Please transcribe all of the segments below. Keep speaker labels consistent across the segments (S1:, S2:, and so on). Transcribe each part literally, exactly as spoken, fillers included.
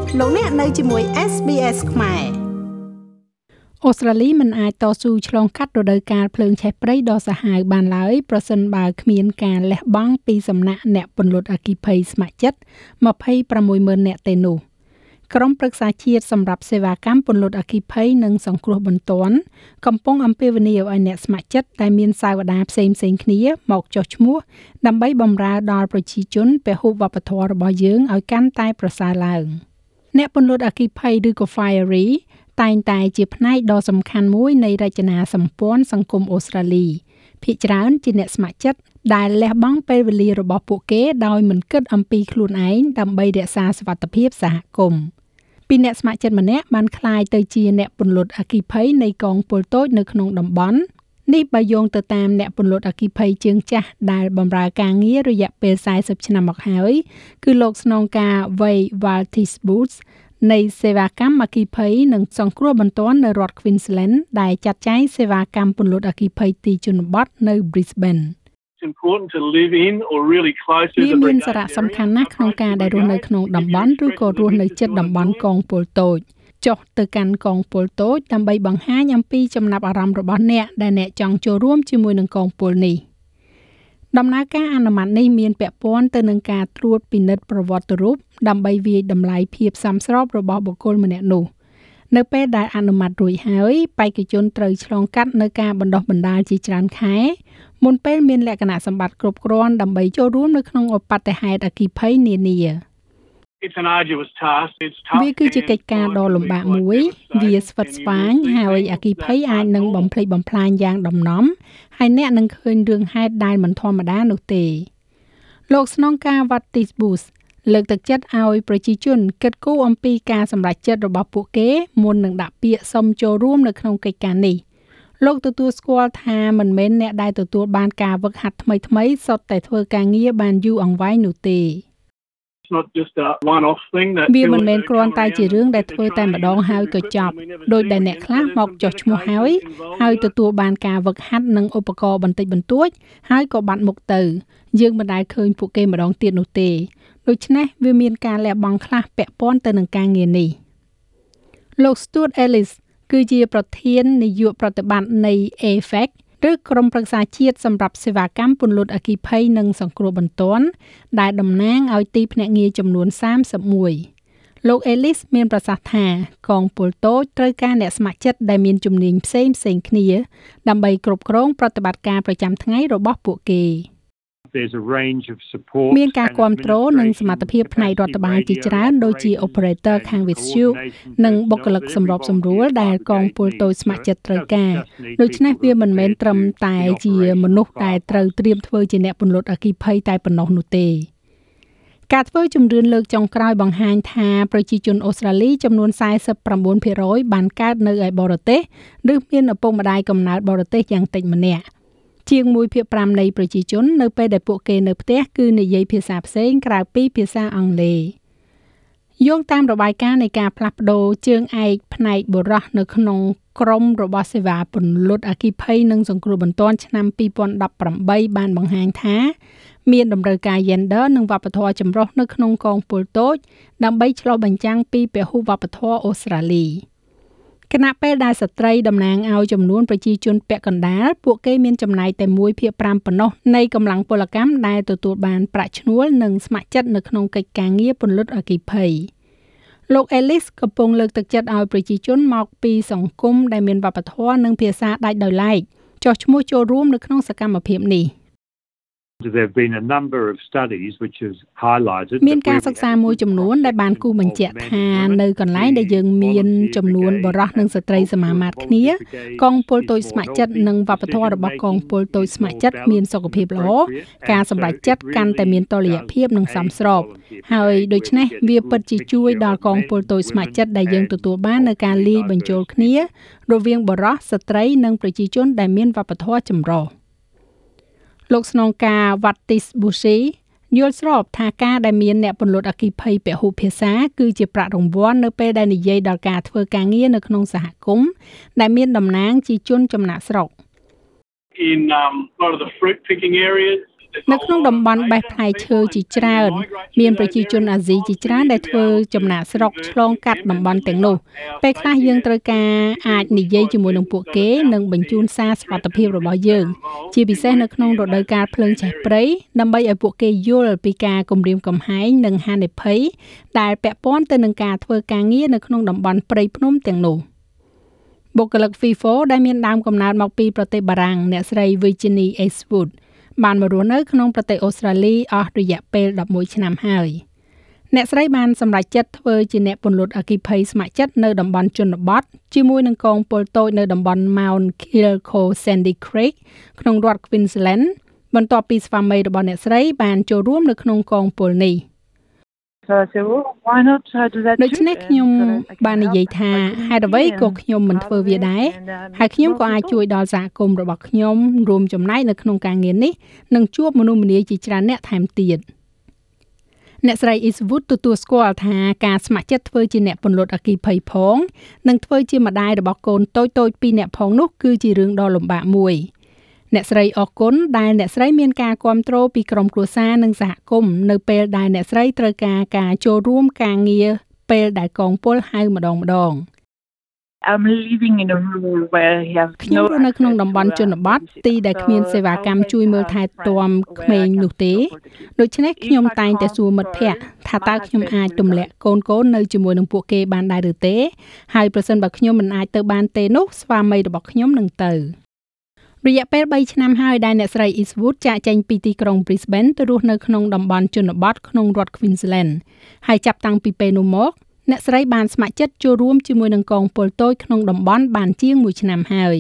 S1: លោកអ្នកនៅជាមួយ เอส บี เอส ខ្មែរអូស្ត្រាលីមិនអាចតស៊ូឆ្លងកាត់រដូវកាលភ្លើងឆេះព្រៃដ៏សាហាវបានឡើយប្រសិនបើគ្មានការលះបង់ពីសំណាក់អ្នកពន្លត់អគ្គិភ័យស្ម័គ្រចិត្តยี่สิบหกหมื่นនាក់ទេនោះក្រុមប្រឹក្សាជាតិសម្រាប់សេវាកម្មពន្លត់អគ្គិភ័យនិងសង្គ្រោះបន្ទាន់កំពុងអំពាវនាវឲ្យអ្នកស្ម័គ្រចិត្តដែលមានសាវតាផ្សេងៗគ្នាមកចុះឈ្មោះដើម្បីបម្រើដល់ប្រជាជនពហុវប្បធម៌របស់យើងឲ្យកាន់តែប្រសើរឡើងអ្នកពន្លត់អគ្គិភ័យឬក៏ Fiery តែងតែជាផ្នែកដ៏សំខាន់មួយនៃរចនាសម្ព័ន្ធសង្គមអូស្ត្រាលីភាគច្រើនជាអ្នកស្ម័គ្រចិត្តដែលលះបង់ពេលវេលារបស់ពួកគេដោយមិនគិតអំពីខ្លួនឯងដើម្បីរក្សាសុវត្ថិភាពសហគមន៍ពីអ្នកស្ម័គ្រចិត្តម្នាក់បានក្លាយទៅជាអ្នកពន្លត់អគ្គិភ័យនៃកងពលតូចនៅក្នុងតំបន់នេះបើយោងទៅតាមអ្នកពន្លត់អគ្គិភ័យជើងចាស់ដែលបម្រើការងាររយៈពេលสี่สิบឆ្នាំមកហើយគឺលោកស្នងការ Wei Waltis-Boots នៃសេវាកម្មអគ្គិភ័យនិងសង្គ្រោះបន្ទាន់នៅរដ្ឋ Queensland ដែលចាត់ចែងសេវាកម្មពន្លត់អគ្គិភ័យទីជនបទនៅ Brisbane
S2: It's important to live in or really close to the
S1: មានសារៈសំខាន់ណាស់ក្នុងការដែលរស់នៅក្នុងតំបន់ឬក៏រស់នៅជិតតំបន់កងពលតូចចុះទៅកាន់កងពលតូចដើម្បីបង្ហាញអំពីចំណាប់អារម្មណ៍របស់អ្នកដែលអ្នកចង់ចូលរួមជាមួយនឹងកងពលនេះដំណើរការអនុម័តនេះមានពាក់ព័ន្ធទៅនឹងការត្រួតពិនិត្យប្រវត្តិរូបដើម្បីវាយតម្លៃភាពសមស្របរបស់បុគ្គលម្នាក់នោះនៅពេលដែលអនុម័តរួចហើយបេក្ខជនត្រូវឆ្លងកាត់នៅការបណ្ដុះបណ្ដាលជាច្រើនខែមុនពេលមានលក្ខណៈសម្បត្តិគ្រប់គ្រាន់ដើម្បីចូលរួមនៅក្នុងឧបទ្ទហេតុអគ្គិភ័យនានា
S2: It's an arduous task. It's tough.
S1: វាគឺជាកិច្ចការដ៏លំបាកមួយវាស្វិតស្វាញហើយអគ្គិភ័យអាចនឹងបំផ្លិចបំផ្លាញយ៉ាងដំណំហើយអ្នកនឹងឃើញរឿងហេតុដែលមិនធម្មតានោះទេលោកស្នងការ Waltis-Boots លើកទឹកចិត្តឲ្យប្រជាជនគិតគូរអំពីការសម្រេចចិត្តរបស់ពួកគេមុននឹងដាក់ពាក្យសុំចូលរួមនៅក្នុងកិច្ចការនេះលោកទទួលស្គាល់ថាមិនមែនអ្នកដែលទទួលបានការវឹកហាត់ថ្មីៗសុទ្ធតែធ្វើការងារបានយូរអង្វែងនោះទេ
S2: It's not just a one-off thing that
S1: វាមិនមែនគ្រាន់តែជារឿងដែលធ្វើតែម្ដងហើយក៏ចប់ដោយដែលអ្នកខ្លះមកចុះឈ្មោះហើយហើយទទួលបានការវឹកហាត់និងឧបករណ៍បន្តិចបន្តួចហើយក៏បាត់មុខទៅយើងមិនដែលឃើញពួកគេម្ដងទៀតនោះទេដូច្នេះវាមានការលះបង់ខ្លះពាក់ព័ន្ធទៅនឹងការងារនេះលោក Stuart Ellis គឺជាប្រធាននាយកប្រតិបត្តិនៃ A F A C ឬក្រុមប្រឹក្សាជាតិសម្រាប់សេវាកម្មពន្លត់អគ្គិភ័យនិងសង្គ្រោះបន្ទាន់ដែលតំណាងឲ្យទីភ្នាក់ងារចំនួនសាមសិបមួយលោក Ellis មានប្រសាសន៍ថាកងពលតូចត្រូវការអ្នកស្ម័គ្រចិត្តដែលមានជំនាញផ្សេងផ្សេងគ្នាដើម្បីគ្រប់គ្រងប្រតិបត្តិការប្រចាំថ្ងៃរបស់ពួកគេ
S2: There's a range of support
S1: មានការគាំទ្រនិងសមត្ថភាពផ្នែករដ្ឋបាលជាច្រើនដូចជា operator ខាងវិទ្យុនិងបុគ្គលិកសម្របសម្រួលដែលកងពលតូចស្ម័គ្រចិត្តត្រូវការដូច្នេះវាមិនមែនត្រឹមតែជាមនុស្សដែលត្រូវត្រៀមធ្វើជាអ្នកពន្លត់អគ្គិភ័យតែប៉ុណ្ណោះនោះទេការធ្វើជំរឿនលើកចុងក្រោយបង្ហាញថាប្រជាជនអូស្ត្រាលីចំនួនสี่สิบเก้าភាគរយបានកើតនៅឯបរទេសឬមានឪពុកម្ដាយកំណើតបរទេសយ៉ាងតិចម្នាក់ជាងមួយភាគห้าនៃប្រជាជននៅពេលដែលពួកគេនៅផ្ទះគឺនិយាយភាសាផ្សេងក្រៅពីភាសាអង់គ្លេសយោងតាមរបាយការណ៍នៃការផ្លាស់ប្ដូរជើងឯកផ្នែកបុរសនៅក្នុងក្រមរបស់សេវាពន្លត់អគ្គិភ័យនិងសង្គ្រោះបន្ទាន់ឆ្នាំពីរពាន់ដប់ប្រាំបីបានបង្ហាញថាមានតម្រូវការ gender និងវប្បធម៌ចម្រុះនៅក្នុងកងពលតូចដើម្បីឆ្លុះបញ្ចាំងពីពហុវប្បធម៌អូស្ត្រាលីគណៈពេលដែលស្ត្រីតំណាងឲ្យចំនួនប្រជាជនពាក់កណ្ដាលពួកគេមានចំណាយតែមួយភាគห้าប៉ុណ្ណោះនៃកម្លាំងពលកម្មដែលទទួលបានប្រាក់ឈ្នួលនិងស្ម័គ្រចិត្តនៅក្នុងកិច្ចការងារពន្លត់អគ្គិភ័យលោក Ellis កំពុងលើកទឹកចិត្តឲ្យប្រជាជនមកពីសង្គមដែលមានវប្បធម៌និងភាសាដាច់ដោយឡែកចុះឈ្មោះចូលរួមនៅក្នុងសកម្មភាពនេះ
S2: There have been a number of studies which has highlighted
S1: មានការសិក្សាមួយចំនួនដែលបានគូបញ្ជាក់ថានៅកន្លែងដែលយើងមានចំនួនបុរសនិងស្ត្រីសមាមាត្រគ្នាកងពលតូចស្ម័គ្រចិត្តនិងវប្បធម៌របស់កងពលតូចស្ម័គ្រចិត្តមានសុខភាពល្អការសម្រេចចិត្តកាន់តែមានតុល្យភាពនិងសមស្របហើយដូច្នេះវាពិតជាជួយដល់កងពលតូចស្ម័គ្រចិត្តដែលយើងទទួលបាននៅការលាយបញ្ចូលគ្នារវាងបុរសស្ត្រីនិងប្រជាជនដែលមានវប្បធម៌ចម្រុះលោកស្នងការ Waltis-Boots យល់ស្របថាការដែលមានអ្នកពន្លត់អគ្គិភ័យពហុភាសាគឺជាប្រាក់រង្វាន់នៅពេលដែលនិយាយដល់ការធ្វើការងារនៅក្នុងសហគមន៍ដែលមានតំណាងជាជនចំណាក់ស្រុក
S2: In um, a lot of the fruit picking areas
S1: នៅក្នុងតំបន់បេះផ្លែឈើជាច្រើនមានប្រជាជនអាស៊ីជាច្រើនដែលធ្វើចំណាកស្រុកឆ្លងកាត់តំបន់ទាំងនោះពេលខ្លះយើងត្រូវការអាចនិយាយជាមួយនឹងពួកគេនិងបញ្ជូនសារសុវត្ថិភាពរបស់យើងជាពិសេសនៅក្នុងរដូវកាលភ្លើងឆេះព្រៃដើម្បីឲ្យពួកគេយល់ពីការគំរាមកំហែងនិងហានិភ័យដែលពាក់ព័ន្ធទៅនឹងការធ្វើការងារនៅក្នុងតំបន់ព្រៃភ្នំទាំងនោះបុគ្គលិក FIFA ដែលមានដើមកំណើតមកពីប្រទេសបារាំងអ្នកស្រី Virginie Eastwood បានមករស់នៅក្នុងប្រទេសអូស្ត្រាលីអស់រយៈពេលដប់មួយឆ្នាំហើយអ្នកស្រីបានសម្រេចចិត្តធ្វើជាអ្នកពន្លត់អគ្គិភ័យស្ម័គ្រចិត្តនៅតំបន់ជនបទជាមួយនឹងកងពលតូចនៅតំបន់ Mount Kilco Sandy Creek ក្នុងរដ្ឋ Queensland បន្ទាប់ពីស្វាមីរបស់អ្នកស្រីបានចូលរួមនៅក្នុងកងពលនេះដូច្នេះខ្ញុំបាននិយាយថាហេតុអ្វីក៏ខ្ញុំមិនធ្វើវាដែរហើយខ្ញុំក៏អាចជួយដល់សហគមន៍របស់ខ្ញុំរួមចំណែកនៅក្នុងការងារនេះនិងជួបមនុស្សម្នាជាច្រើនអ្នកថែមទៀតអ្នកស្រី Eastwood ទទួលស្គាល់ថាការស្ម័គ្រចិត្តធ្វើជាអ្នកពន្លត់អគ្គិភ័យផងនិងធ្វើជាម្ដាយរបស់កូនតូចៗពីរនាក់ផងនោះគឺជារឿងដ៏លំបាកមួយអ្នកស្រីអរគុណដែលអ្នកស្រីមានការគាំទ្រពីក្រុមគ្រួសារនិងសហគមន៍នៅពេលដែលអ្នកស្រីត្រូវការការចូលរួមការងារពេលដែលកងពលហៅម្ដងម្ដង
S3: I'm living in a rural where he has no
S1: ខ្ញុំរស់នៅក្នុងតំបន់ជនបទទីដែលគ្មានសេវាកម្មជួយមើលថែទាំក្មេងនោះទេដូច្នេះខ្ញុំតែងតែសួរមិត្តភ័ក្តិថាតើខ្ញុំអាចទម្លាក់កូនកូននៅជាមួយនឹងពួកគេបានដែរឬទេហើយប្រសិនបើខ្ញុំមិនអាចទៅបានទេនោះស្វាមីរបស់ខ្ញុំនឹងទៅរយៈពេលបីឆ្នាំហើយដែលអ្នកស្រី Eastwood ចាកចេញពីទីក្រុង Brisbane ទៅរស់នៅក្នុងតំបន់ជនបទក្នុងរដ្ឋ Queensland ហើយចាប់តាំងពីពេលនោះមកអ្នកស្រីបានស្ម័គ្រចិត្តចូលរួមជាមួយនឹងកងពលតូចក្នុងតំបន់បានជាងមួយឆ្នាំហើយ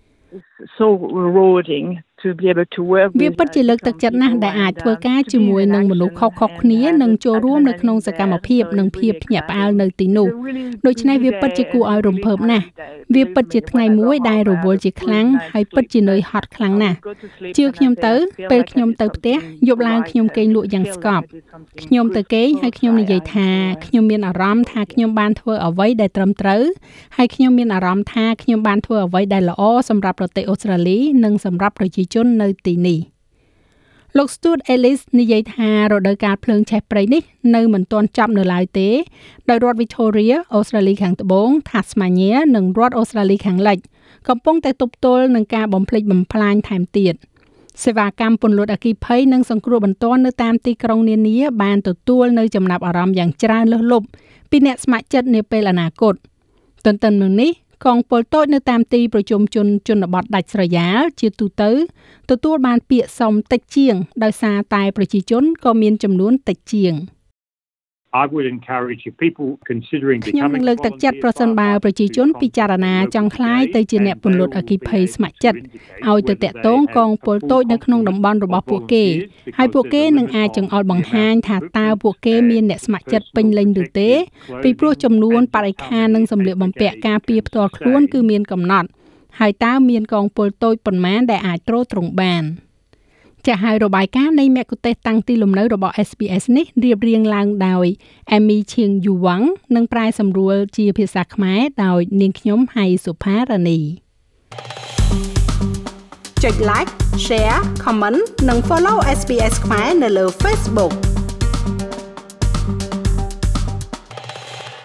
S3: so rewarding to be able to work
S1: វាពិតជាលើកទឹកចិត្តណាស់ដែលអាចធ្វើការជាមួយនឹងមនុស្សខុសៗគ្នានិងចូលរួមនៅក្នុងសកម្មភាពនិងភាពភ្ញាក់ផ្អើលនៅទីនោះដូច្នេះវាពិតជាគួរឲ្យរំភើបណាស់វាពិតជាថ្ងៃមួយដែលរវល់ជាខ្លាំងហើយពិតជានឿយហត់ខ្លាំងណាស់ជឿខ្ញុំទៅពេលខ្ញុំទៅផ្ទះយប់ឡើងខ្ញុំគេងលក់យ៉ាងស្កប់ខ្ញុំទៅគេងហើយខ្ញុំនិយាយថាខ្ញុំមានអារម្មណ៍ថាខ្ញុំបានធ្វើអ្វីដែលត្រឹមត្រូវហើយខ្ញុំមានអារម្មណ៍ថាខ្ញុំបានធ្វើអ្វីដែលល្អសម្រាប់ប្រទេសអូស្ត្រាលីនិងសម្រាប់ប្រជាជននៅទីនេះលោក Stuart Ellis និយាយថារដូវកាលភ្លើងឆេះព្រៃនេះនៅមិនទាន់ចប់នៅឡើយទេដោយរដ្ឋ Victoria អូស្ត្រាលីខាងត្បូង Tasmania និងរដ្ឋអូស្ត្រាលីខាងលិចកំពុងតែទប់ទល់នឹងការបំផ្លិចបំផ្លាញថែមទៀតសេវាកម្មពន្លត់អគ្គិភ័យនិងសង្គ្រោះបន្ទាន់នៅតាមទីក្រុងនានាបានទទួលនៅចំណាប់អារម្មណ៍យ៉ាងច្រើនលើសលប់ពីអ្នកស្ម័គ្រចិត្តនាពេលអនាគតទន្ទឹមនឹងនេះកងពលតូចនៅតាមទីប្រជុំជនជនបទដាច់ស្រយាលជាទូទៅទទួលបានពាក្យសុំតិចជាងដោយសារតែប្រជាជនក៏មានចំនួនតិចជាង
S2: I would encourage people considering becoming
S1: ខ្ញុំនឹងលើកទឹកចិត្តប្រសិនបើប្រជាជនពិចារណាចង់ក្លាយទៅជាអ្នកពន្លត់អគ្គិភ័យស្ម័គ្រចិត្តឲ្យទៅតាក់ទងកងពលតូចនៅក្នុងតំបន់របស់ពួកគេហើយពួកគេនឹងអាចចង្អុលបង្ហាញថាតើពួកគេមានអ្នកស្ម័គ្រចិត្តពេញលេញឬទេពីព្រោះចំនួនបរិក្ខារនិងសម្លៀកបំពាក់ការពារផ្ទាល់ខ្លួនគឺមានកំណត់ហើយតើមានកងពលតូចប៉ុន្មានដែលអាចទ្រទ្រង់បានចាស់ហើយរបាយការណ៍នៃមគ្គុទ្ទេសក៍តាំងទីលំនៅរបស់ เอส บี เอส នេះរៀបរៀងឡើងដោយ Amy Ching Yuwang និងប្រែសម្រួលជាភាសាខ្មែរដោយនាងខ្ញុំហៃសុផារ៉ានីចុច like share comment និង follow เอส บี เอส ខ្មែរនៅលើ Facebook